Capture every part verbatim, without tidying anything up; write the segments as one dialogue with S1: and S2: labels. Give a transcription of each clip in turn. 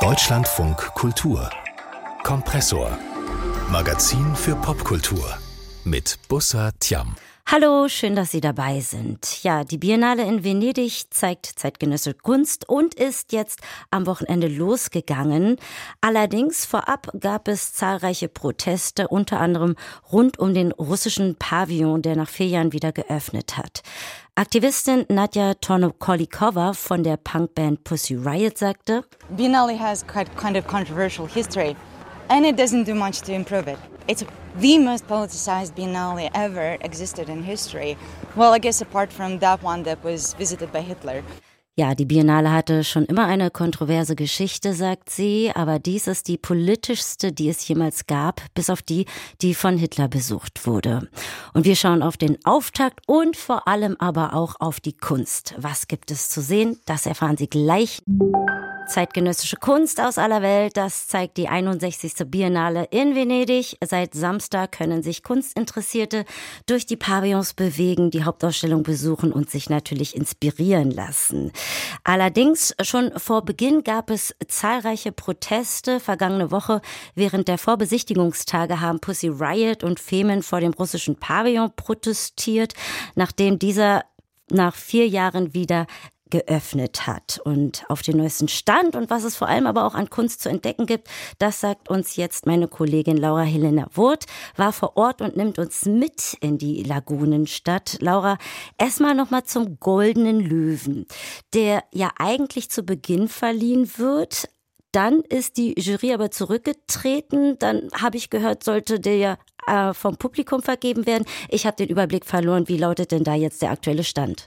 S1: Deutschlandfunk Kultur Kompressor Magazin für Popkultur mit Bussa Tiam.
S2: Hallo, schön, dass Sie dabei sind. Ja, die Biennale in Venedig zeigt zeitgenössische Kunst und ist jetzt am Wochenende losgegangen. Allerdings vorab gab es zahlreiche Proteste, unter anderem rund um den russischen Pavillon, der nach vier Jahren wieder geöffnet hat. Aktivistin Nadja Tornokolikova von der Punkband Pussy Riot sagte:
S3: Biennale has quite kind of controversial history and it doesn't do much to improve it. It's the most politicized Biennale ever existed in history. Well, I guess apart from that one that was visited by Hitler.
S2: Ja, die Biennale hatte schon immer eine kontroverse Geschichte, sagt sie, aber dies ist die politischste, die es jemals gab, bis auf die, die von Hitler besucht wurde. Und wir schauen auf den Auftakt und vor allem aber auch auf die Kunst. Was gibt es zu sehen? Das erfahren Sie gleich. Zeitgenössische Kunst aus aller Welt, das zeigt die einundsechzigste Biennale in Venedig. Seit Samstag können sich Kunstinteressierte durch die Pavillons bewegen, die Hauptausstellung besuchen und sich natürlich inspirieren lassen. Allerdings schon vor Beginn gab es zahlreiche Proteste. Vergangene Woche während der Vorbesichtigungstage haben Pussy Riot und Femen vor dem russischen Pavillon protestiert, nachdem dieser nach vier Jahren wieder geöffnet hat. Und auf den neuesten Stand und was es vor allem aber auch an Kunst zu entdecken gibt, das sagt uns jetzt meine Kollegin Laura Helena Wurth, war vor Ort und nimmt uns mit in die Lagunenstadt. Laura, erstmal nochmal zum Goldenen Löwen, der ja eigentlich zu Beginn verliehen wird. Dann ist die Jury aber zurückgetreten. Dann habe ich gehört, sollte der ja äh, vom Publikum vergeben werden. Ich habe den Überblick verloren. Wie lautet denn da jetzt der aktuelle Stand?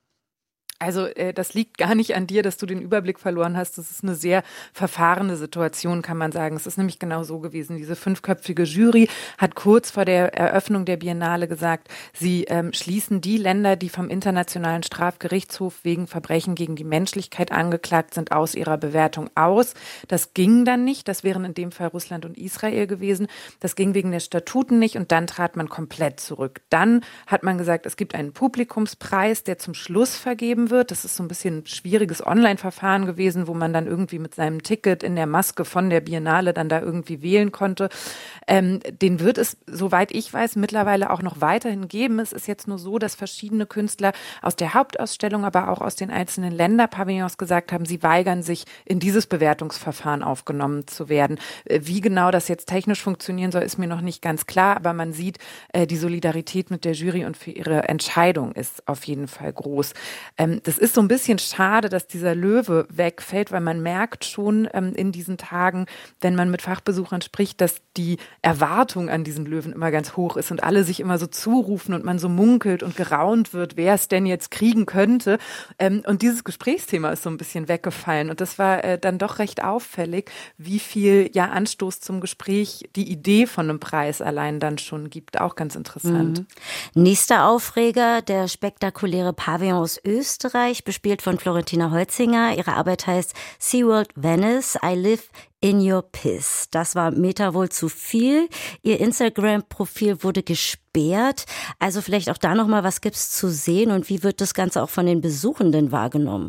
S4: Also äh, das liegt gar nicht an dir, dass du den Überblick verloren hast. Das ist eine sehr verfahrene Situation, kann man sagen. Es ist nämlich genau so gewesen. Diese fünfköpfige Jury hat kurz vor der Eröffnung der Biennale gesagt, sie ähm, schließen die Länder, die vom Internationalen Strafgerichtshof wegen Verbrechen gegen die Menschlichkeit angeklagt sind, aus ihrer Bewertung aus. Das ging dann nicht. Das wären in dem Fall Russland und Israel gewesen. Das ging wegen der Statuten nicht und dann trat man komplett zurück. Dann hat man gesagt, es gibt einen Publikumspreis, der zum Schluss vergeben wird. Das ist so ein bisschen ein schwieriges Online-Verfahren gewesen, wo man dann irgendwie mit seinem Ticket in der Maske von der Biennale dann da irgendwie wählen konnte. Ähm, den wird es, soweit ich weiß, mittlerweile auch noch weiterhin geben. Es ist jetzt nur so, dass verschiedene Künstler aus der Hauptausstellung, aber auch aus den einzelnen Länderpavillons gesagt haben, sie weigern sich, in dieses Bewertungsverfahren aufgenommen zu werden. Äh, wie genau das jetzt technisch funktionieren soll, ist mir noch nicht ganz klar, aber man sieht, äh, die Solidarität mit der Jury und für ihre Entscheidung ist auf jeden Fall groß. Ähm, Das ist so ein bisschen schade, dass dieser Löwe wegfällt, weil man merkt schon ähm, in diesen Tagen, wenn man mit Fachbesuchern spricht, dass die Erwartung an diesen Löwen immer ganz hoch ist und alle sich immer so zurufen und man so munkelt und geraunt wird, wer es denn jetzt kriegen könnte. Ähm, und dieses Gesprächsthema ist so ein bisschen weggefallen und das war äh, dann doch recht auffällig, wie viel ja Anstoß zum Gespräch die Idee von einem Preis allein dann schon gibt. Auch ganz interessant.
S2: Mhm. Nächster Aufreger, der spektakuläre Pavillon aus Österreich, bespielt von Florentina Holzinger. Ihre Arbeit heißt SeaWorld Venice, I Live in Your Piss. Das war Meta wohl zu viel. Ihr Instagram-Profil wurde gesperrt. Also vielleicht auch da nochmal, was gibt's zu sehen und wie wird das Ganze auch von den Besuchenden wahrgenommen?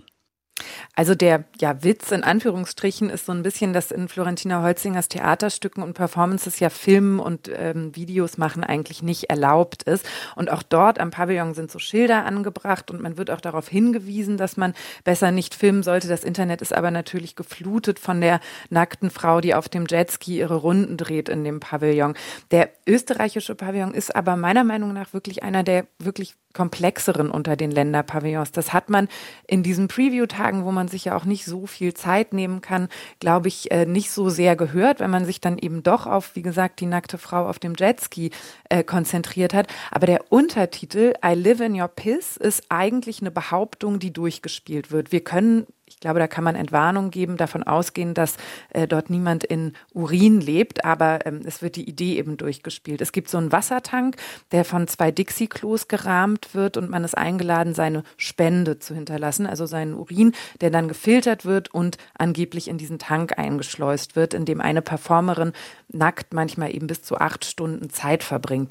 S4: Also der ja, Witz in Anführungsstrichen ist so ein bisschen, dass in Florentina Holzingers Theaterstücken und Performances ja Filmen und ähm, Videos machen eigentlich nicht erlaubt ist. Und auch dort am Pavillon sind so Schilder angebracht und man wird auch darauf hingewiesen, dass man besser nicht filmen sollte. Das Internet ist aber natürlich geflutet von der nackten Frau, die auf dem Jetski ihre Runden dreht in dem Pavillon. Der österreichische Pavillon ist aber meiner Meinung nach wirklich einer der wirklich komplexeren unter den Länderpavillons. Das hat man in diesen Preview-Tagen, wo man sich ja auch nicht so viel Zeit nehmen kann, glaube ich, nicht so sehr gehört, wenn man sich dann eben doch auf, wie gesagt, die nackte Frau auf dem Jetski äh, konzentriert hat. Aber der Untertitel I Live in Your Piss ist eigentlich eine Behauptung, die durchgespielt wird. Wir können Ich glaube, da kann man Entwarnung geben, davon ausgehen, dass äh, dort niemand in Urin lebt, aber ähm, es wird die Idee eben durchgespielt. Es gibt so einen Wassertank, der von zwei Dixie-Klos gerahmt wird und man ist eingeladen, seine Spende zu hinterlassen, also seinen Urin, der dann gefiltert wird und angeblich in diesen Tank eingeschleust wird, in dem eine Performerin nackt manchmal eben bis zu acht Stunden Zeit verbringt.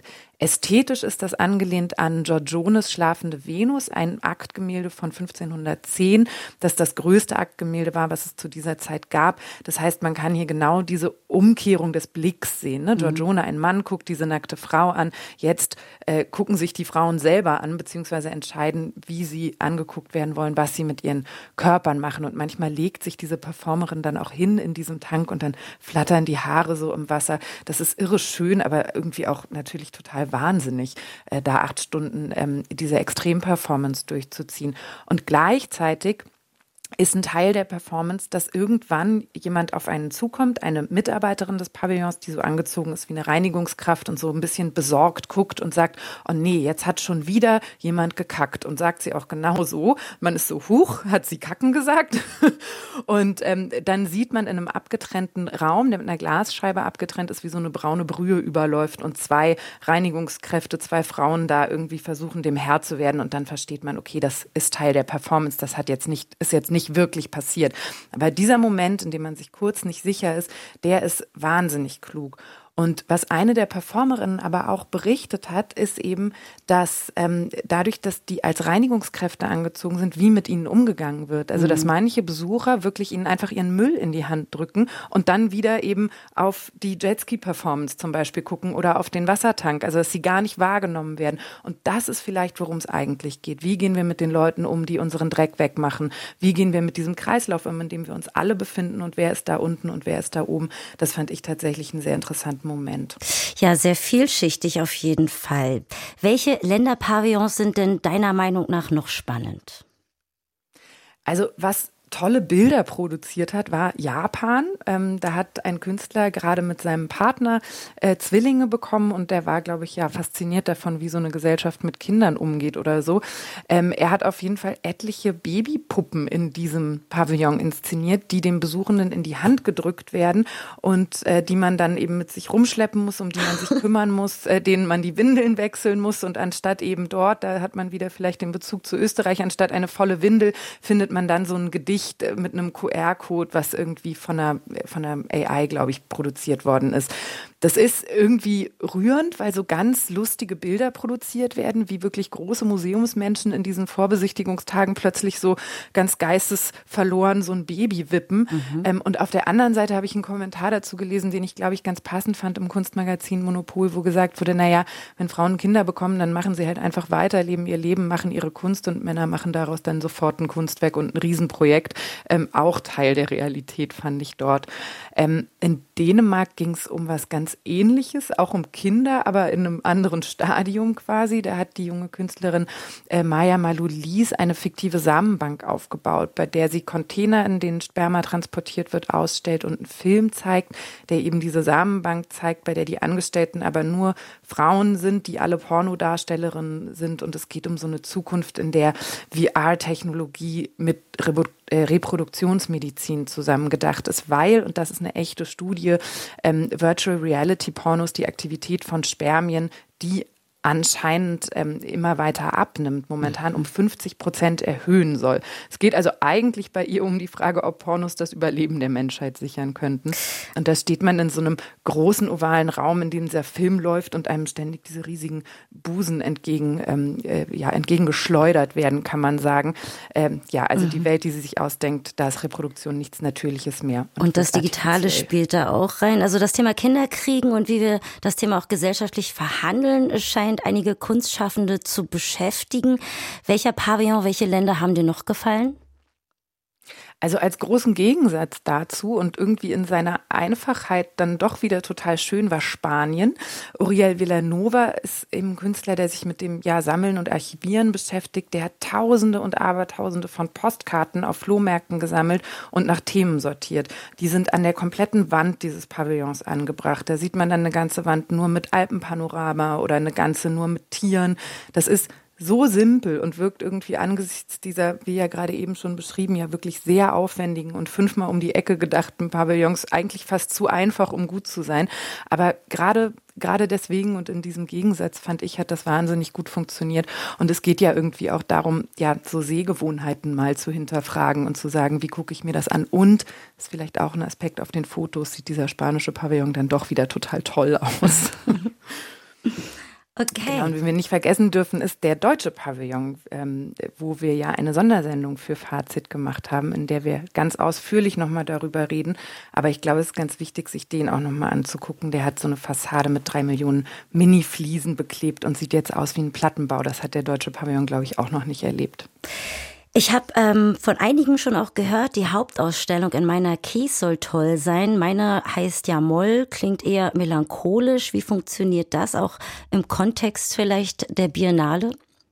S4: Ästhetisch ist das angelehnt an Giorgiones Schlafende Venus, ein Aktgemälde von fünfzehnhundertzehn, das das größte Aktgemälde war, was es zu dieser Zeit gab. Das heißt, man kann hier genau diese Umkehrung des Blicks sehen. Ne? Giorgione, ein Mann, guckt diese nackte Frau an. Jetzt äh, gucken sich die Frauen selber an, beziehungsweise entscheiden, wie sie angeguckt werden wollen, was sie mit ihren Körpern machen. Und manchmal legt sich diese Performerin dann auch hin in diesem Tank und dann flattern die Haare so im Wasser. Das ist irre schön, aber irgendwie auch natürlich total wahnsinnig, äh, da acht Stunden ähm, diese Extremperformance durchzuziehen. Und gleichzeitig ist ein Teil der Performance, dass irgendwann jemand auf einen zukommt, eine Mitarbeiterin des Pavillons, die so angezogen ist wie eine Reinigungskraft und so ein bisschen besorgt guckt und sagt, oh nee, jetzt hat schon wieder jemand gekackt, und sagt sie auch genau so. Man ist so, huch, hat sie kacken gesagt? Und ähm, dann sieht man in einem abgetrennten Raum, der mit einer Glasscheibe abgetrennt ist, wie so eine braune Brühe überläuft und zwei Reinigungskräfte, zwei Frauen da irgendwie versuchen, dem Herr zu werden, und dann versteht man, okay, das ist Teil der Performance, das hat jetzt nicht, ist jetzt nicht wirklich passiert. Aber dieser Moment, in dem man sich kurz nicht sicher ist, der ist wahnsinnig klug. Und was eine der Performerinnen aber auch berichtet hat, ist eben, dass ähm, dadurch, dass die als Reinigungskräfte angezogen sind, wie mit ihnen umgegangen wird. Also, dass manche Besucher wirklich ihnen einfach ihren Müll in die Hand drücken und dann wieder eben auf die Jetski-Performance zum Beispiel gucken oder auf den Wassertank. Also, dass sie gar nicht wahrgenommen werden. Und das ist vielleicht, worum es eigentlich geht. Wie gehen wir mit den Leuten um, die unseren Dreck wegmachen? Wie gehen wir mit diesem Kreislauf um, in dem wir uns alle befinden, und wer ist da unten und wer ist da oben? Das fand ich tatsächlich einen sehr interessanten Moment.
S2: Ja, sehr vielschichtig auf jeden Fall. Welche Länderpavillons sind denn deiner Meinung nach noch spannend?
S4: Also was tolle Bilder produziert hat, war Japan. Ähm, da hat ein Künstler gerade mit seinem Partner äh, Zwillinge bekommen, und der war, glaube ich, ja fasziniert davon, wie so eine Gesellschaft mit Kindern umgeht oder so. Ähm, er hat auf jeden Fall etliche Babypuppen in diesem Pavillon inszeniert, die dem Besuchenden in die Hand gedrückt werden und äh, die man dann eben mit sich rumschleppen muss, um die man sich kümmern muss, äh, denen man die Windeln wechseln muss, und anstatt eben dort, da hat man wieder vielleicht den Bezug zu Österreich, anstatt eine volle Windel findet man dann so ein Gedicht mit einem Q R-Code, was irgendwie von einer, von einer A I, glaube ich, produziert worden ist. Das ist irgendwie rührend, weil so ganz lustige Bilder produziert werden, wie wirklich große Museumsmenschen in diesen Vorbesichtigungstagen plötzlich so ganz geistesverloren so ein Baby wippen. Mhm. Ähm, und auf der anderen Seite habe ich einen Kommentar dazu gelesen, den ich, glaube ich, ganz passend fand im Kunstmagazin Monopol, wo gesagt wurde, naja, wenn Frauen Kinder bekommen, dann machen sie halt einfach weiter, leben ihr Leben, machen ihre Kunst, und Männer machen daraus dann sofort ein Kunstwerk und ein Riesenprojekt. Ähm, auch Teil der Realität fand ich dort. Ähm, in Dänemark ging es um was ganz Ähnliches, auch um Kinder, aber in einem anderen Stadium quasi. Da hat die junge Künstlerin äh, Maja Maloulis eine fiktive Samenbank aufgebaut, bei der sie Container, in denen Sperma transportiert wird, ausstellt und einen Film zeigt, der eben diese Samenbank zeigt, bei der die Angestellten aber nur Frauen sind, die alle Pornodarstellerinnen sind. Und es geht um so eine Zukunft, in der V R-Technologie mit Rebu- äh, Reproduktionsmedizin zusammengedacht ist, weil, und das ist eine echte Studie, ähm, Virtual Reality Pornos die Aktivität von Spermien, die anscheinend ähm, immer weiter abnimmt, momentan um fünfzig Prozent erhöhen soll. Es geht also eigentlich bei ihr um die Frage, ob Pornos das Überleben der Menschheit sichern könnten. Und da steht man in so einem großen ovalen Raum, in dem dieser Film läuft und einem ständig diese riesigen Busen entgegen, ähm, äh, ja, entgegengeschleudert werden, kann man sagen. Ähm, ja, also mhm. die Welt, die sie sich ausdenkt, da ist Reproduktion nichts Natürliches mehr.
S2: Und, und das Digitale spielt da auch rein. Also das Thema Kinderkriegen und wie wir das Thema auch gesellschaftlich verhandeln, scheint einige Kunstschaffende zu beschäftigen. Welcher Pavillon, welche Länder haben dir noch gefallen?
S4: Also als großen Gegensatz dazu und irgendwie in seiner Einfachheit dann doch wieder total schön war Spanien. Uriel Vilanova ist eben ein Künstler, der sich mit dem ja, Sammeln und Archivieren beschäftigt. Der hat Tausende und Abertausende von Postkarten auf Flohmärkten gesammelt und nach Themen sortiert. Die sind an der kompletten Wand dieses Pavillons angebracht. Da sieht man dann eine ganze Wand nur mit Alpenpanorama oder eine ganze nur mit Tieren. Das ist so simpel und wirkt irgendwie angesichts dieser, wie ja gerade eben schon beschrieben, ja wirklich sehr aufwendigen und fünfmal um die Ecke gedachten Pavillons eigentlich fast zu einfach, um gut zu sein. Aber gerade gerade deswegen und in diesem Gegensatz, fand ich, hat das wahnsinnig gut funktioniert. Und es geht ja irgendwie auch darum, ja, so Sehgewohnheiten mal zu hinterfragen und zu sagen, wie gucke ich mir das an? Und, das ist vielleicht auch ein Aspekt, auf den Fotos sieht dieser spanische Pavillon dann doch wieder total toll aus.
S2: Okay.
S4: Genau, und wie wir nicht vergessen dürfen, ist der deutsche Pavillon, ähm, wo wir ja eine Sondersendung für Fazit gemacht haben, in der wir ganz ausführlich nochmal darüber reden. Aber ich glaube, es ist ganz wichtig, sich den auch nochmal anzugucken. Der hat so eine Fassade mit drei Millionen Mini-Fliesen beklebt und sieht jetzt aus wie ein Plattenbau. Das hat der deutsche Pavillon, glaube ich, auch noch nicht erlebt.
S2: Ich habe ähm, von einigen schon auch gehört, die Hauptausstellung in meiner Kies soll toll sein. Meine heißt ja Moll, klingt eher melancholisch. Wie funktioniert das auch im Kontext vielleicht der Biennale?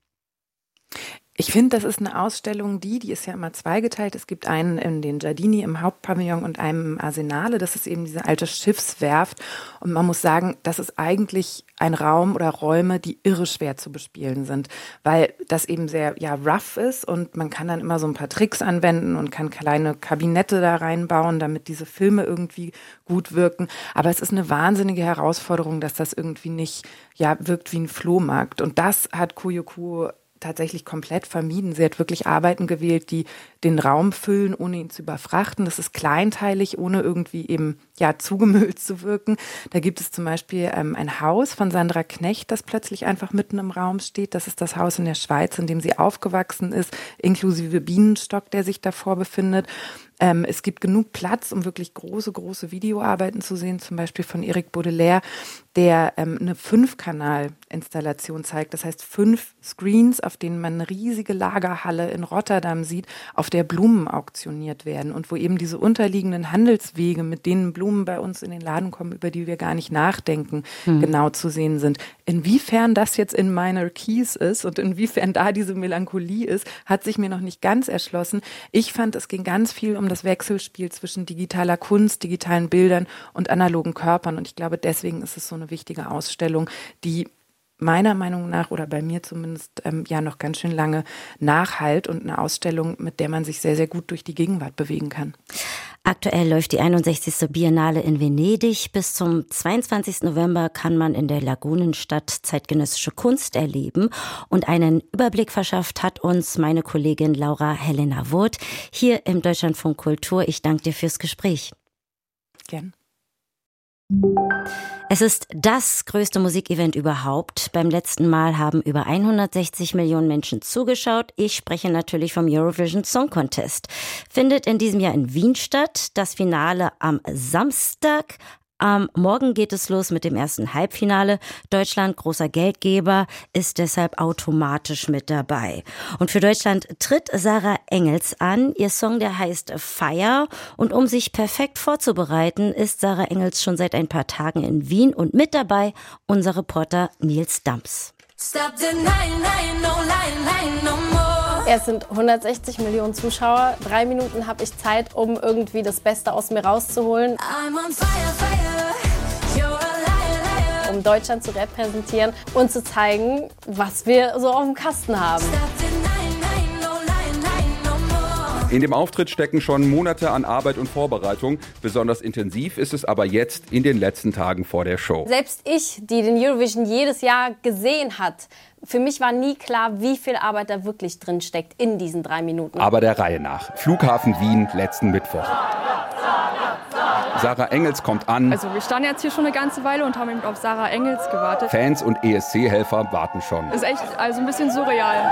S4: Ich finde, das ist eine Ausstellung, die, die ist ja immer zweigeteilt. Es gibt einen in den Giardini im Hauptpavillon und einen im Arsenale. Das ist eben diese alte Schiffswerft. Und man muss sagen, das ist eigentlich ein Raum oder Räume, die irre schwer zu bespielen sind, weil das eben sehr ja rough ist und man kann dann immer so ein paar Tricks anwenden und kann kleine Kabinette da reinbauen, damit diese Filme irgendwie gut wirken. Aber es ist eine wahnsinnige Herausforderung, dass das irgendwie nicht ja wirkt wie ein Flohmarkt. Und das hat Kuyoko tatsächlich komplett vermieden. Sie hat wirklich Arbeiten gewählt, die den Raum füllen, ohne ihn zu überfrachten. Das ist kleinteilig, ohne irgendwie eben ja zugemüllt zu wirken. Da gibt es zum Beispiel ähm, ein Haus von Sandra Knecht, das plötzlich einfach mitten im Raum steht. Das ist das Haus in der Schweiz, in dem sie aufgewachsen ist, inklusive Bienenstock, der sich davor befindet. Ähm, es gibt genug Platz, um wirklich große, große Videoarbeiten zu sehen, zum Beispiel von Eric Baudelaire, der ähm, eine Fünf-Kanal-Installation zeigt. Das heißt fünf Screens, auf denen man eine riesige Lagerhalle in Rotterdam sieht, auf der Blumen auktioniert werden und wo eben diese unterliegenden Handelswege, mit denen Blumen bei uns in den Laden kommen, über die wir gar nicht nachdenken, hm. genau zu sehen sind. Inwiefern das jetzt in Minor Keys ist und inwiefern da diese Melancholie ist, hat sich mir noch nicht ganz erschlossen. Ich fand, es ging ganz viel um das Wechselspiel zwischen digitaler Kunst, digitalen Bildern und analogen Körpern. Und ich glaube, deswegen ist es so eine wichtige Ausstellung, die meiner Meinung nach oder bei mir zumindest ähm, ja noch ganz schön lange nachhalt und eine Ausstellung, mit der man sich sehr, sehr gut durch die Gegenwart bewegen kann.
S2: Aktuell läuft die einundsechzigste Biennale in Venedig. Bis zum zweiundzwanzigsten November kann man in der Lagunenstadt zeitgenössische Kunst erleben. Und einen Überblick verschafft hat uns meine Kollegin Laura Helena Wurth hier im Deutschlandfunk Kultur. Ich danke dir fürs Gespräch.
S4: Gern.
S2: Es ist das größte Musikevent überhaupt. Beim letzten Mal haben über hundertsechzig Millionen Menschen zugeschaut. Ich spreche natürlich vom Eurovision Song Contest. Findet in diesem Jahr in Wien statt. Das Finale am Samstag. Am Morgen geht es los mit dem ersten Halbfinale. Deutschland, großer Geldgeber, ist deshalb automatisch mit dabei. Und für Deutschland tritt Sarah Engels an. Ihr Song, der heißt Fire. Und um sich perfekt vorzubereiten, ist Sarah Engels schon seit ein paar Tagen in Wien. Und mit dabei unser Reporter Nils Dams.
S5: Stop denying, lying, no lying, lying, no more.
S6: Es sind hundertsechzig Millionen Zuschauer. Drei Minuten habe ich Zeit, um irgendwie das Beste aus mir rauszuholen.
S5: I'm on fire, fire. You're a liar, liar.
S6: Um Deutschland zu repräsentieren und zu zeigen, was wir so auf dem Kasten haben.
S5: Stop denying, lying, no lying, lying, no more.
S7: In dem Auftritt stecken schon Monate an Arbeit und Vorbereitung. Besonders intensiv ist es aber jetzt in den letzten Tagen vor der Show.
S6: Selbst ich, die den Eurovision jedes Jahr gesehen hat, für mich war nie klar, wie viel Arbeit da wirklich drin steckt in diesen drei Minuten.
S7: Aber der Reihe nach. Flughafen Wien letzten Mittwoch. Sarah Engels kommt an.
S8: Also wir standen jetzt hier schon eine ganze Weile und haben eben auf Sarah Engels gewartet.
S7: Fans und E S C-Helfer warten schon.
S8: Ist echt also ein bisschen surreal.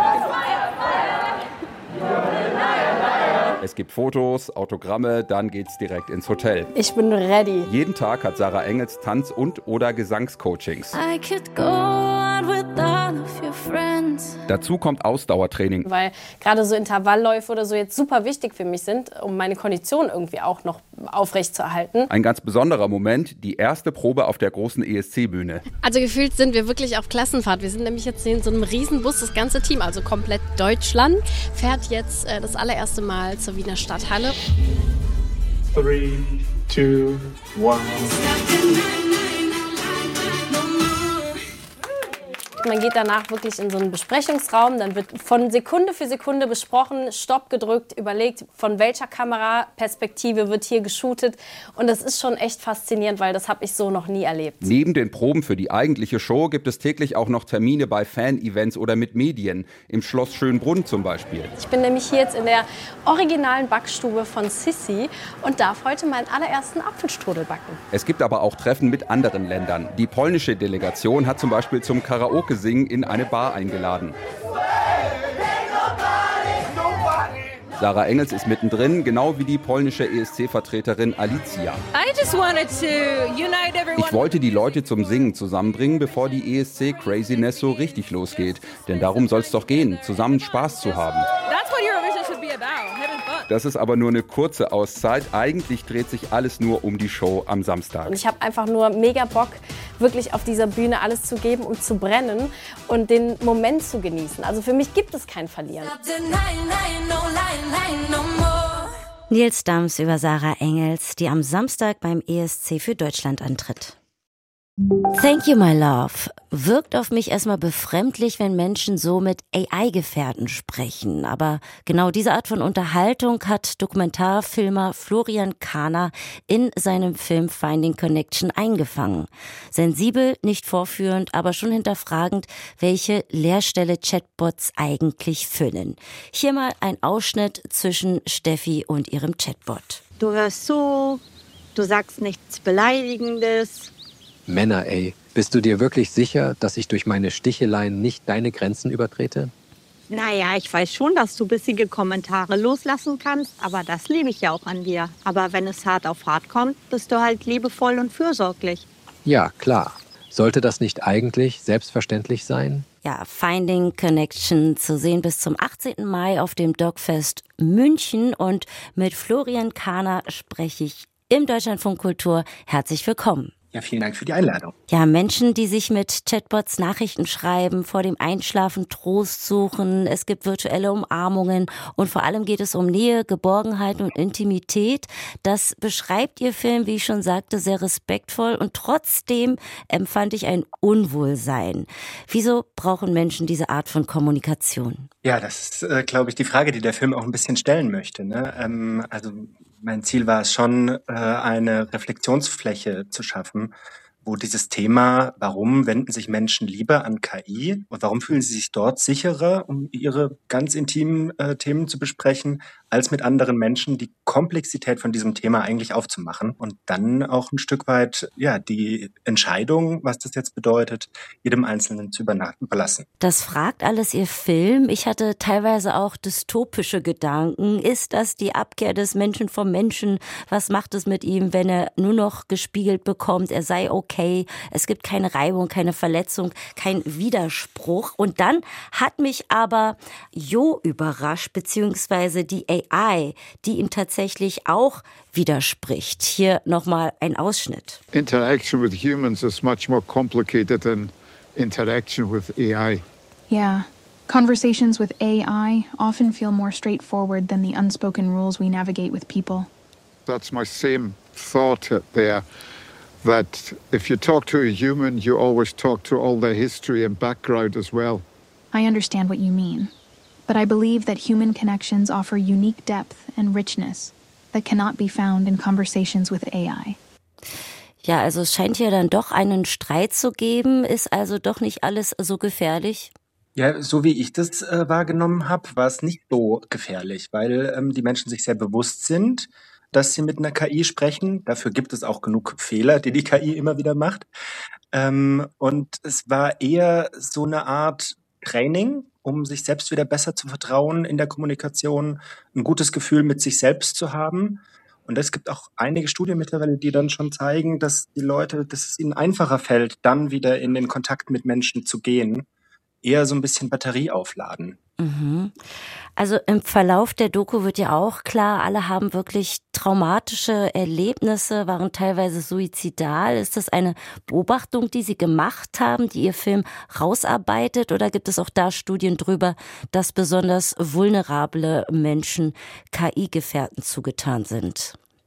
S7: Es gibt Fotos, Autogramme, dann geht's direkt ins Hotel.
S6: Ich bin ready.
S7: Jeden Tag hat Sarah Engels Tanz- und oder Gesangscoachings.
S5: I could go on with all of your friends.
S7: Dazu kommt Ausdauertraining.
S6: Weil gerade so Intervallläufe oder so jetzt super wichtig für mich sind, um meine Kondition irgendwie auch noch aufrecht zu erhalten.
S7: Ein ganz besonderer Moment, die erste Probe auf der großen E S C-Bühne.
S9: Also gefühlt sind wir wirklich auf Klassenfahrt. Wir sind nämlich jetzt in so einem Riesenbus, das ganze Team, also komplett Deutschland, fährt jetzt äh, das allererste Mal zur Wiener Stadthalle.
S10: Three, two, one.
S6: Man geht danach wirklich in so einen Besprechungsraum, dann wird von Sekunde für Sekunde besprochen, Stopp gedrückt, überlegt, von welcher Kameraperspektive wird hier geshootet. Und das ist schon echt faszinierend, weil das habe ich so noch nie erlebt.
S7: Neben den Proben für die eigentliche Show gibt es täglich auch noch Termine bei Fan-Events oder mit Medien. Im Schloss Schönbrunn zum Beispiel.
S6: Ich bin nämlich hier jetzt in der originalen Backstube von Sissi und darf heute meinen allerersten Apfelstrudel backen.
S7: Es gibt aber auch Treffen mit anderen Ländern. Die polnische Delegation hat zum Beispiel zum Karaoke-Singen in eine Bar eingeladen. Sarah Engels ist mittendrin, genau wie die polnische E S C-Vertreterin Alicia. Ich wollte die Leute zum Singen zusammenbringen, bevor die E S C-Craziness so richtig losgeht. Denn darum soll es doch gehen, zusammen Spaß zu haben. Das ist aber nur eine kurze Auszeit. Eigentlich dreht sich alles nur um die Show am Samstag.
S6: Und ich habe einfach nur mega Bock, wirklich auf dieser Bühne alles zu geben und zu brennen und den Moment zu genießen. Also für mich gibt es kein Verlieren.
S2: Nils Dams über Sarah Engels, die am Samstag beim E S C für Deutschland antritt. Thank you, my love. Wirkt auf mich erstmal befremdlich, wenn Menschen so mit A I-Gefährten sprechen. Aber genau diese Art von Unterhaltung hat Dokumentarfilmer Florian Kahner in seinem Film Finding Connection eingefangen. Sensibel, nicht vorführend, aber schon hinterfragend, welche Leerstelle Chatbots eigentlich füllen. Hier mal ein Ausschnitt zwischen Steffi und ihrem Chatbot.
S11: Du hörst zu, du sagst nichts Beleidigendes.
S12: Männer, ey, bist du dir wirklich sicher, dass ich durch meine Sticheleien nicht deine Grenzen übertrete?
S11: Naja, ich weiß schon, dass du bissige Kommentare loslassen kannst, aber das liebe ich ja auch an dir. Aber wenn es hart auf hart kommt, bist du halt liebevoll und fürsorglich.
S12: Ja, klar. Sollte das nicht eigentlich selbstverständlich sein?
S2: Ja, Finding Connection zu sehen bis zum achtzehnten Mai auf dem Dogfest München. Und mit Florian Kahner spreche ich im Deutschlandfunk Kultur. Herzlich willkommen.
S13: Ja, vielen Dank für die Einladung.
S2: Ja, Menschen, die sich mit Chatbots Nachrichten schreiben, vor dem Einschlafen Trost suchen. Es gibt virtuelle Umarmungen und vor allem geht es um Nähe, Geborgenheit und Intimität. Das beschreibt Ihr Film, wie ich schon sagte, sehr respektvoll und trotzdem empfand ich ein Unwohlsein. Wieso brauchen Menschen diese Art von Kommunikation?
S13: Ja, das ist, äh, glaube ich, die Frage, die der Film auch ein bisschen stellen möchte. Ne? Ähm, also mein Ziel war es schon, äh, eine Reflexionsfläche zu schaffen, wo dieses Thema, warum wenden sich Menschen lieber an K I und warum fühlen sie sich dort sicherer, um ihre ganz intimen äh, Themen zu besprechen, als mit anderen Menschen, die Komplexität von diesem Thema eigentlich aufzumachen und dann auch ein Stück weit ja die Entscheidung, was das jetzt bedeutet, jedem Einzelnen zu überlassen.
S2: Das fragt alles Ihr Film. Ich hatte teilweise auch dystopische Gedanken. Ist das die Abkehr des Menschen vom Menschen? Was macht es mit ihm, wenn er nur noch gespiegelt bekommt, er sei okay, es gibt keine Reibung, keine Verletzung, kein Widerspruch? Und dann hat mich aber Jo überrascht, beziehungsweise die A I, die ihm tatsächlich auch widerspricht. Hier nochmal ein Ausschnitt.
S14: Interaction with humans is much more complicated than interaction with A I.
S15: Yeah. Conversations with A I often feel more straightforward than the unspoken rules we navigate with people.
S14: That's my same thought there, that if you talk to a human, you always talk to all their history and background as well.
S15: I understand what you mean, but I believe that human connections offer unique depth and richness that cannot be found in conversations with A I.
S2: Ja, also es scheint hier dann doch einen Streit zu geben. Ist also doch nicht alles so gefährlich?
S13: Ja, so wie ich das äh, wahrgenommen habe, war es nicht so gefährlich, weil ähm, die Menschen sich sehr bewusst sind, dass sie mit einer K I sprechen. Dafür gibt es auch genug Fehler, die die K I immer wieder macht. Ähm, und es war eher so eine Art Training, um sich selbst wieder besser zu vertrauen in der Kommunikation, ein gutes Gefühl mit sich selbst zu haben. Und es gibt auch einige Studien mittlerweile, die dann schon zeigen, dass die Leute, dass es ihnen einfacher fällt, dann wieder in den Kontakt mit Menschen zu gehen, eher so ein bisschen Batterie aufladen.
S2: Mhm. Also im Verlauf der Doku wird ja auch klar, alle haben wirklich traumatische Erlebnisse, waren teilweise suizidal. Ist das eine Beobachtung, die Sie gemacht haben, die Ihr Film rausarbeitet? Oder gibt es auch da Studien drüber, dass besonders vulnerable Menschen K I-Gefährten zugetan sind?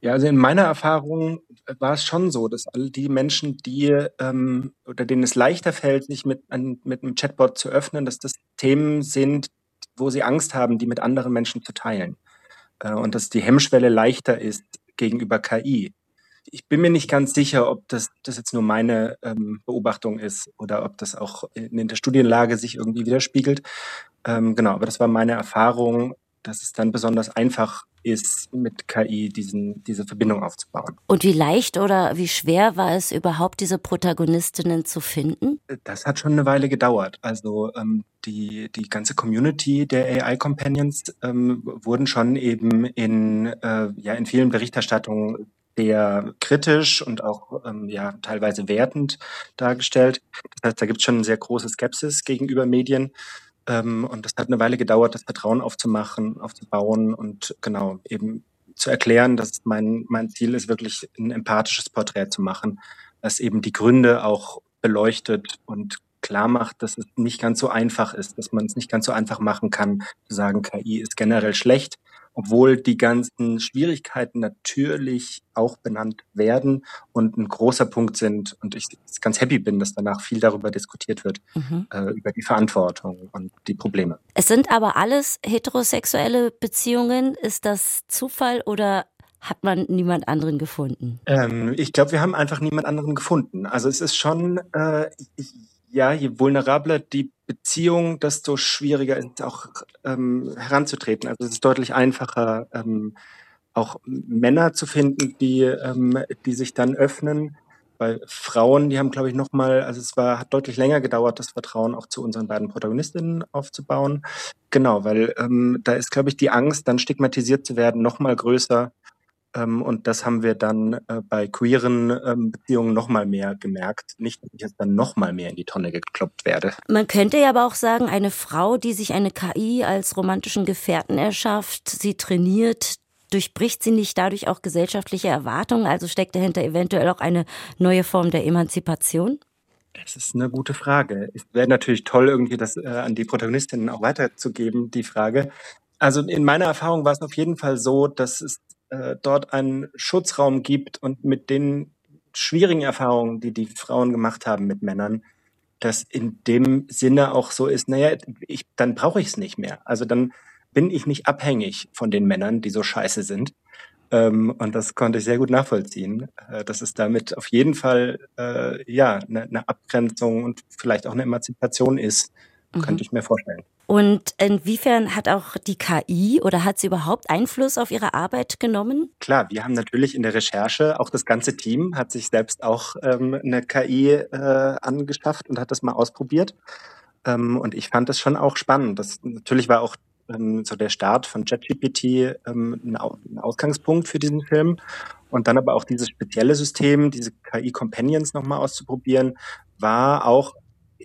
S13: Ja, also in meiner Erfahrung war es schon so, dass all die Menschen, die ähm, oder denen es leichter fällt, sich mit, ein, mit einem Chatbot zu öffnen, dass das Themen sind, wo sie Angst haben, die mit anderen Menschen zu teilen. Äh, und dass die Hemmschwelle leichter ist gegenüber K I. Ich bin mir nicht ganz sicher, ob das, das jetzt nur meine ähm, Beobachtung ist oder ob das auch in, in der Studienlage sich irgendwie widerspiegelt. Ähm, genau, aber das war meine Erfahrung, dass es dann besonders einfach ist, mit K I diesen, diese Verbindung aufzubauen.
S2: Und wie leicht oder wie schwer war es überhaupt, diese Protagonistinnen zu finden?
S13: Das hat schon eine Weile gedauert. Also ähm, die, die ganze Community der A I-Companions ähm, wurden schon eben in, äh, ja, in vielen Berichterstattungen sehr kritisch und auch ähm, ja, teilweise wertend dargestellt. Das heißt, da gibt es schon eine sehr große Skepsis gegenüber Medien. Ähm, und das hat eine Weile gedauert, das Vertrauen aufzumachen, aufzubauen und genau eben zu erklären, dass mein, mein Ziel ist, wirklich ein empathisches Porträt zu machen, das eben die Gründe auch beleuchtet und klar macht, dass es nicht ganz so einfach ist, dass man es nicht ganz so einfach machen kann, zu sagen, K I ist generell schlecht, obwohl die ganzen Schwierigkeiten natürlich auch benannt werden und ein großer Punkt sind und ich ganz happy bin, dass danach viel darüber diskutiert wird,
S2: Mhm.
S13: äh, über die Verantwortung und die Probleme.
S2: Es sind aber alles heterosexuelle Beziehungen. Ist das Zufall oder hat man niemand anderen gefunden?
S13: Ähm, ich glaube, wir haben einfach niemand anderen gefunden. Also es ist schon, äh, ich, ja, je vulnerabler die Beziehung, desto schwieriger ist es auch ähm, heranzutreten. Also es ist deutlich einfacher, ähm, auch Männer zu finden, die, ähm, die sich dann öffnen. Bei Frauen, die haben, glaube ich, nochmal, also es war, hat deutlich länger gedauert, das Vertrauen auch zu unseren beiden Protagonistinnen aufzubauen. Genau, weil ähm, da ist, glaube ich, die Angst, dann stigmatisiert zu werden, nochmal größer. Ähm, und das haben wir dann äh, bei queeren ähm, Beziehungen nochmal mehr gemerkt. Nicht, dass ich jetzt dann nochmal mehr in die Tonne gekloppt werde.
S2: Man könnte ja aber auch sagen, eine Frau, die sich eine K I als romantischen Gefährten erschafft, sie trainiert, durchbricht sie nicht dadurch auch gesellschaftliche Erwartungen? Also steckt dahinter eventuell auch eine neue Form der Emanzipation?
S13: Das ist eine gute Frage. Es wäre natürlich toll, irgendwie das äh, an die Protagonistinnen auch weiterzugeben, die Frage. Also in meiner Erfahrung war es auf jeden Fall so, dass es äh, dort einen Schutzraum gibt und mit den schwierigen Erfahrungen, die die Frauen gemacht haben mit Männern, dass in dem Sinne auch so ist, naja, ich, dann brauche ich es nicht mehr. Also dann bin ich nicht abhängig von den Männern, die so scheiße sind. Ähm, und das konnte ich sehr gut nachvollziehen, äh, dass es damit auf jeden Fall äh, ja eine, eine Abgrenzung und vielleicht auch eine Emanzipation ist,
S2: Mhm.
S13: könnte ich mir vorstellen.
S2: Und inwiefern hat auch die K I oder hat sie überhaupt Einfluss auf ihre Arbeit genommen?
S13: Klar, wir haben natürlich in der Recherche, auch das ganze Team hat sich selbst auch ähm, eine K I äh, angeschafft und hat das mal ausprobiert. Ähm, und ich fand das schon auch spannend. Das natürlich war auch ähm, so der Start von ChatGPT ähm, ein, Au- ein Ausgangspunkt für diesen Film. Und dann aber auch dieses spezielle System, diese K I-Companions nochmal auszuprobieren, war auch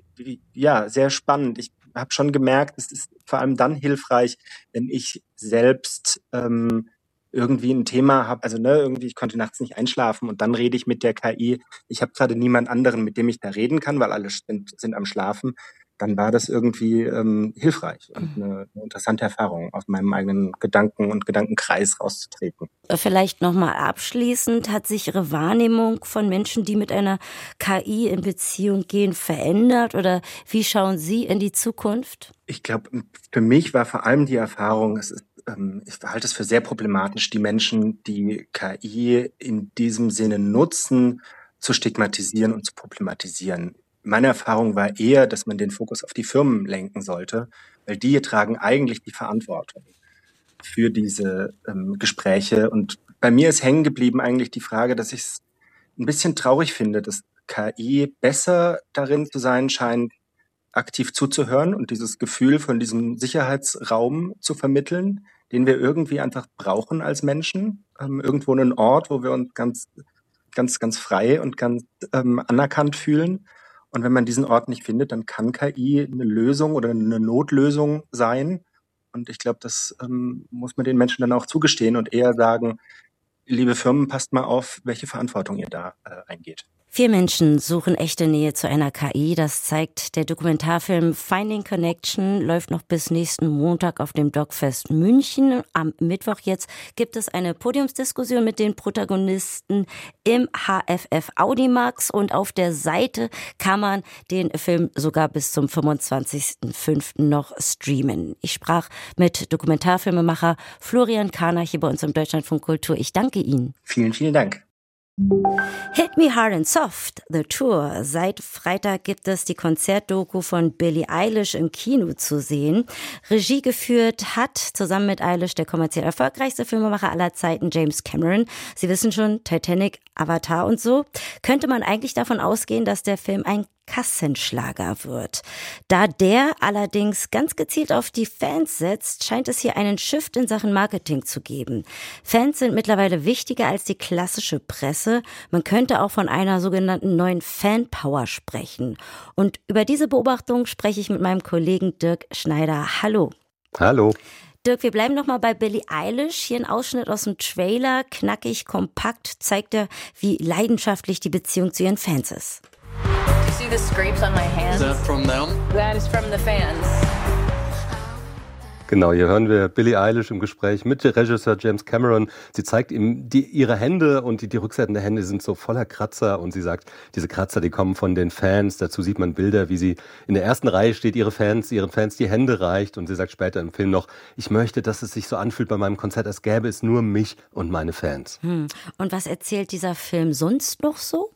S13: ja sehr spannend. Ich habe schon gemerkt, es ist vor allem dann hilfreich, wenn ich selbst ähm, irgendwie ein Thema habe, also ne, irgendwie, ich konnte nachts nicht einschlafen und dann rede ich mit der K I. Ich habe gerade niemand anderen, mit dem ich da reden kann, weil alle sind, sind am Schlafen. Dann war das irgendwie ähm, hilfreich und eine, eine interessante Erfahrung, aus meinem eigenen Gedanken- und Gedankenkreis rauszutreten.
S2: Vielleicht nochmal abschließend, hat sich Ihre Wahrnehmung von Menschen, die mit einer K I in Beziehung gehen, verändert oder wie schauen Sie in die Zukunft?
S13: Ich glaube, für mich war vor allem die Erfahrung, es ist, ähm, ich halte es für sehr problematisch, die Menschen, die K I in diesem Sinne nutzen, zu stigmatisieren und zu problematisieren. Meine Erfahrung war eher, dass man den Fokus auf die Firmen lenken sollte, weil die tragen eigentlich die Verantwortung für diese ähm, Gespräche. Und bei mir ist hängen geblieben eigentlich die Frage, dass ich es ein bisschen traurig finde, dass K I besser darin zu sein scheint, aktiv zuzuhören und dieses Gefühl von diesem Sicherheitsraum zu vermitteln, den wir irgendwie einfach brauchen als Menschen. Ähm, irgendwo einen Ort, wo wir uns ganz, ganz, ganz frei und ganz ähm, anerkannt fühlen. Und wenn man diesen Ort nicht findet, dann kann K I eine Lösung oder eine Notlösung sein. Und ich glaube, das ähm, muss man den Menschen dann auch zugestehen und eher sagen, liebe Firmen, passt mal auf, welche Verantwortung ihr da äh, eingeht.
S2: Vier Menschen suchen echte Nähe zu einer K I. Das zeigt der Dokumentarfilm Finding Connection, läuft noch bis nächsten Montag auf dem Dogfest München. Am Mittwoch jetzt gibt es eine Podiumsdiskussion mit den Protagonisten im H F F Audimax und auf der Seite kann man den Film sogar bis zum fünfundzwanzigsten fünften noch streamen. Ich sprach mit Dokumentarfilmemacher Florian Kahner hier bei uns im Deutschlandfunk Kultur. Ich danke Ihnen.
S13: Vielen, vielen Dank.
S2: Hit Me Hard and Soft, The Tour. Seit Freitag gibt es die Konzertdoku von Billie Eilish im Kino zu sehen. Regie geführt hat zusammen mit Eilish der kommerziell erfolgreichste Filmemacher aller Zeiten, James Cameron. Sie wissen schon, Titanic, Avatar und so. Könnte man eigentlich davon ausgehen, dass der Film ein Kassenschlager wird. Da der allerdings ganz gezielt auf die Fans setzt, scheint es hier einen Shift in Sachen Marketing zu geben. Fans sind mittlerweile wichtiger als die klassische Presse. Man könnte auch von einer sogenannten neuen Fanpower sprechen. Und über diese Beobachtung spreche ich mit meinem Kollegen Dirk Schneider. Hallo.
S16: Hallo.
S2: Dirk, wir bleiben nochmal bei Billie Eilish. Hier ein Ausschnitt aus dem Trailer. Knackig, kompakt, zeigt er, wie leidenschaftlich die Beziehung zu ihren Fans ist.
S17: See the scrapes on my hands?
S16: Is that from them?
S17: That is from the fans.
S16: Genau, hier hören wir Billie Eilish im Gespräch mit dem Regisseur James Cameron. Sie zeigt ihm die, ihre Hände und die, die Rückseiten der Hände sind so voller Kratzer und sie sagt, diese Kratzer, die kommen von den Fans. Dazu sieht man Bilder, wie sie in der ersten Reihe steht, ihre Fans, ihren Fans die Hände reicht und sie sagt später im Film noch, ich möchte, dass es sich so anfühlt bei meinem Konzert, als gäbe es nur mich und meine Fans.
S2: Hm. Und was erzählt dieser Film sonst noch so?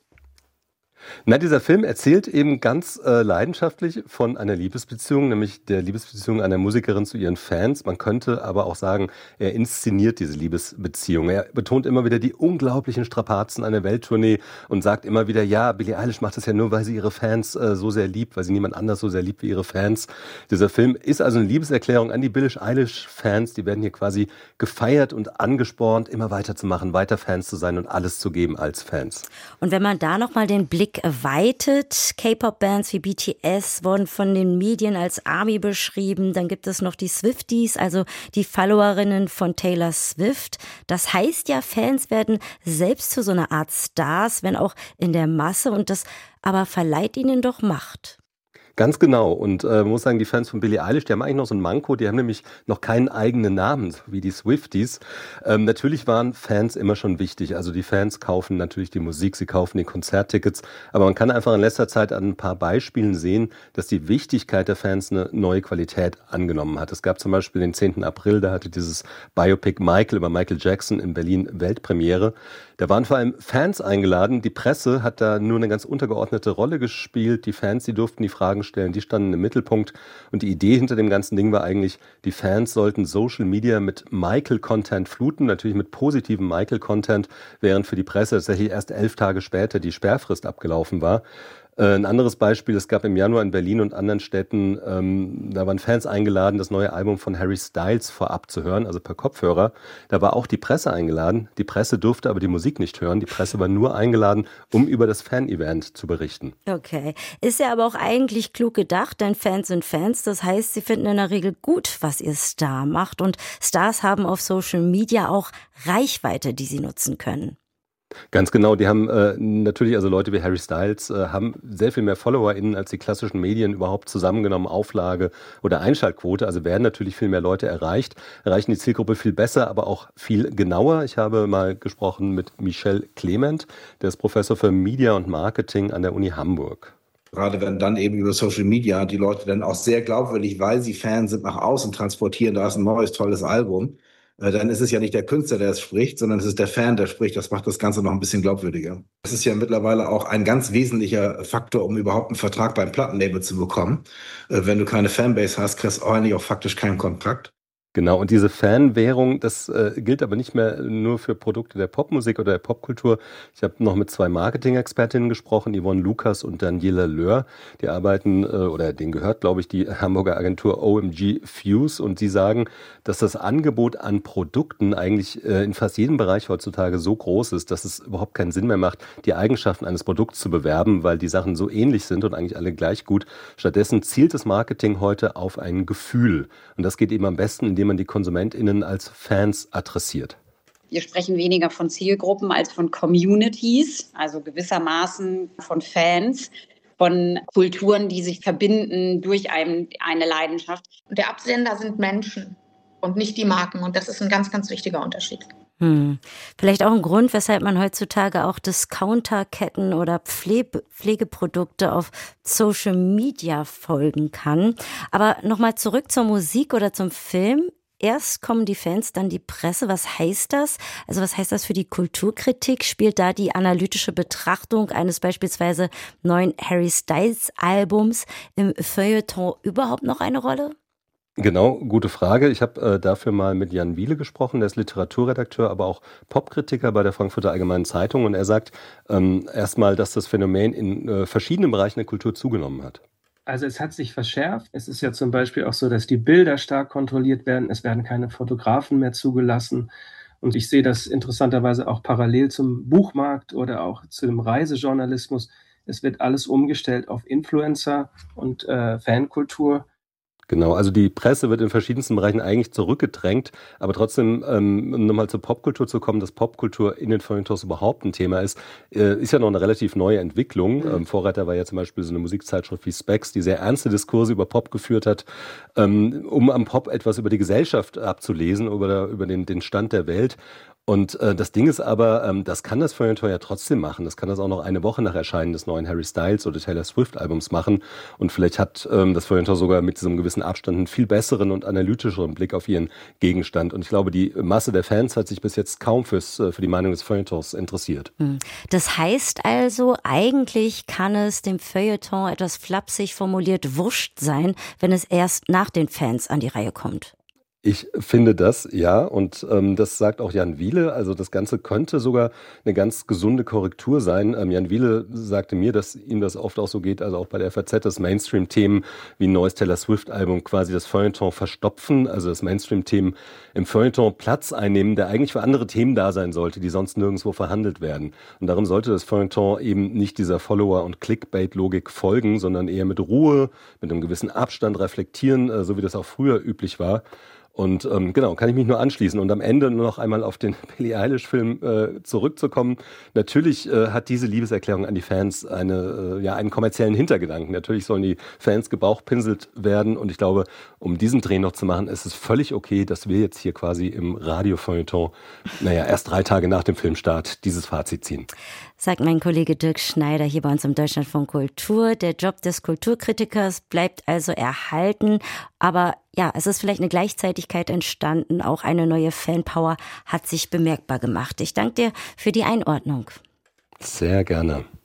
S16: Na, dieser Film erzählt eben ganz äh, leidenschaftlich von einer Liebesbeziehung, nämlich der Liebesbeziehung einer Musikerin zu ihren Fans. Man könnte aber auch sagen, er inszeniert diese Liebesbeziehung. Er betont immer wieder die unglaublichen Strapazen einer Welttournee und sagt immer wieder, ja, Billie Eilish macht das ja nur, weil sie ihre Fans äh, so sehr liebt, weil sie niemand anders so sehr liebt wie ihre Fans. Dieser Film ist also eine Liebeserklärung an die Billie Eilish-Fans. Die werden hier quasi gefeiert und angespornt, immer weiterzumachen, weiter Fans zu sein und alles zu geben als Fans.
S2: Und wenn man da nochmal den Blick erweitert. K-Pop-Bands wie B T S wurden von den Medien als Army beschrieben. Dann gibt es noch die Swifties, also die Followerinnen von Taylor Swift. Das heißt ja, Fans werden selbst zu so einer Art Stars, wenn auch in der Masse. Und das aber verleiht ihnen doch Macht.
S16: Ganz genau. Und äh, muss sagen, die Fans von Billie Eilish, die haben eigentlich noch so ein Manko, die haben nämlich noch keinen eigenen Namen, so wie die Swifties. Ähm, natürlich waren Fans immer schon wichtig. Also die Fans kaufen natürlich die Musik, sie kaufen die Konzerttickets. Aber man kann einfach in letzter Zeit an ein paar Beispielen sehen, dass die Wichtigkeit der Fans eine neue Qualität angenommen hat. Es gab zum Beispiel den zehnten April, da hatte dieses Biopic Michael über Michael Jackson in Berlin Weltpremiere. Da waren vor allem Fans eingeladen. Die Presse hat da nur eine ganz untergeordnete Rolle gespielt. Die Fans, die durften die Fragen stellen, die standen im Mittelpunkt. Und die Idee hinter dem ganzen Ding war eigentlich, die Fans sollten Social Media mit Michael-Content fluten, natürlich mit positivem Michael-Content, während für die Presse tatsächlich erst elf Tage später die Sperrfrist abgelaufen war. Ein anderes Beispiel, es gab im Januar in Berlin und anderen Städten, ähm, da waren Fans eingeladen, das neue Album von Harry Styles vorab zu hören, also per Kopfhörer. Da war auch die Presse eingeladen. Die Presse durfte aber die Musik nicht hören. Die Presse war nur eingeladen, um über das Fan-Event zu berichten.
S2: Okay. Ist ja aber auch eigentlich klug gedacht, denn Fans sind Fans. Das heißt, sie finden in der Regel gut, was ihr Star macht. Und Stars haben auf Social Media auch Reichweite, die sie nutzen können.
S16: Ganz genau, die haben äh, natürlich, also Leute wie Harry Styles äh, haben sehr viel mehr FollowerInnen als die klassischen Medien überhaupt zusammengenommen, Auflage oder Einschaltquote, also werden natürlich viel mehr Leute erreicht, erreichen die Zielgruppe viel besser, aber auch viel genauer. Ich habe mal gesprochen mit Michel Clement, der ist Professor für Media und Marketing an der Uni Hamburg.
S18: Gerade wenn dann eben über Social Media die Leute dann auch sehr glaubwürdig, weil sie Fans sind, nach außen transportieren, da ist ein neues, tolles Album, dann ist es ja nicht der Künstler, der es spricht, sondern es ist der Fan, der spricht. Das macht das Ganze noch ein bisschen glaubwürdiger. Das ist ja mittlerweile auch ein ganz wesentlicher Faktor, um überhaupt einen Vertrag beim Plattenlabel zu bekommen. Wenn du keine Fanbase hast, kriegst du eigentlich auch faktisch keinen Kontrakt.
S16: Genau, und diese Fanwährung, das äh, gilt aber nicht mehr nur für Produkte der Popmusik oder der Popkultur. Ich habe noch mit zwei Marketing-Expertinnen gesprochen, Yvonne Lukas und Daniela Löhr. Die arbeiten, äh, oder denen gehört, glaube ich, die Hamburger Agentur O M G Fuse. Und sie sagen, dass das Angebot an Produkten eigentlich äh, in fast jedem Bereich heutzutage so groß ist, dass es überhaupt keinen Sinn mehr macht, die Eigenschaften eines Produkts zu bewerben, weil die Sachen so ähnlich sind und eigentlich alle gleich gut. Stattdessen zielt das Marketing heute auf ein Gefühl. Und das geht eben am besten, indem man die KonsumentInnen als Fans adressiert.
S19: Wir sprechen weniger von Zielgruppen als von Communities, also gewissermaßen von Fans, von Kulturen, die sich verbinden durch ein, eine Leidenschaft.
S20: Und der Absender sind Menschen und nicht die Marken. Und das ist ein ganz, ganz wichtiger Unterschied.
S2: Hm. Vielleicht auch ein Grund, weshalb man heutzutage auch Discounterketten oder Pfle- Pflegeprodukte auf Social Media folgen kann. Aber nochmal zurück zur Musik oder zum Film. Erst kommen die Fans, dann die Presse. Was heißt das? Also was heißt das für die Kulturkritik? Spielt da die analytische Betrachtung eines beispielsweise neuen Harry Styles Albums im Feuilleton überhaupt noch eine Rolle?
S16: Genau, gute Frage. Ich habe äh, dafür mal mit Jan Wiele gesprochen, der ist Literaturredakteur, aber auch Popkritiker bei der Frankfurter Allgemeinen Zeitung. Und er sagt ähm, erstmal, dass das Phänomen in äh, verschiedenen Bereichen der Kultur zugenommen hat.
S21: Also es hat sich verschärft. Es ist ja zum Beispiel auch so, dass die Bilder stark kontrolliert werden. Es werden keine Fotografen mehr zugelassen. Und ich sehe das interessanterweise auch parallel zum Buchmarkt oder auch zu dem Reisejournalismus. Es wird alles umgestellt auf Influencer und äh, Fankultur.
S16: Genau, also die Presse wird in verschiedensten Bereichen eigentlich zurückgedrängt, aber trotzdem, ähm, um nochmal zur Popkultur zu kommen, dass Popkultur in den Feuilletons überhaupt ein Thema ist, äh, ist ja noch eine relativ neue Entwicklung. Mhm. Ähm, Vorreiter war ja zum Beispiel so eine Musikzeitschrift wie Specs, die sehr ernste Diskurse über Pop geführt hat, ähm, um am Pop etwas über die Gesellschaft abzulesen, über, über den, den Stand der Welt. Und äh, das Ding ist aber, ähm, das kann das Feuilleton ja trotzdem machen. Das kann das auch noch eine Woche nach Erscheinen des neuen Harry Styles oder Taylor Swift Albums machen. Und vielleicht hat ähm, das Feuilleton sogar mit diesem gewissen Abstand einen viel besseren und analytischeren Blick auf ihren Gegenstand. Und ich glaube, die Masse der Fans hat sich bis jetzt kaum fürs, für die Meinung des Feuilletons interessiert.
S2: Das heißt also, eigentlich kann es dem Feuilleton etwas flapsig formuliert wurscht sein, wenn es erst nach den Fans an die Reihe kommt.
S16: Ich finde das, ja, und ähm, das sagt auch Jan Wiele, also das Ganze könnte sogar eine ganz gesunde Korrektur sein. Ähm, Jan Wiele sagte mir, dass ihm das oft auch so geht, also auch bei der F A Z, dass Mainstream-Themen wie ein neues Taylor Swift-Album quasi das Feuilleton verstopfen, also dass Mainstream-Themen im Feuilleton Platz einnehmen, der eigentlich für andere Themen da sein sollte, die sonst nirgendwo verhandelt werden. Und darum sollte das Feuilleton eben nicht dieser Follower- und Clickbait-Logik folgen, sondern eher mit Ruhe, mit einem gewissen Abstand reflektieren, äh, so wie das auch früher üblich war. Und ähm, genau, kann ich mich nur anschließen. Und am Ende nur noch einmal auf den Billie Eilish-Film äh, zurückzukommen. Natürlich äh, hat diese Liebeserklärung an die Fans eine, äh, ja, einen kommerziellen Hintergedanken. Natürlich sollen die Fans gebauchpinselt werden. Und ich glaube, um diesen Dreh noch zu machen, ist es völlig okay, dass wir jetzt hier quasi im Radio-Feuilleton, naja, erst drei Tage nach dem Filmstart dieses Fazit ziehen.
S2: Sagt mein Kollege Dirk Schneider hier bei uns im Deutschlandfunk Kultur. Der Job des Kulturkritikers bleibt also erhalten. Aber ja, es ist vielleicht eine Gleichzeitigkeit entstanden. Auch eine neue Fanpower hat sich bemerkbar gemacht. Ich danke dir für die Einordnung.
S16: Sehr gerne.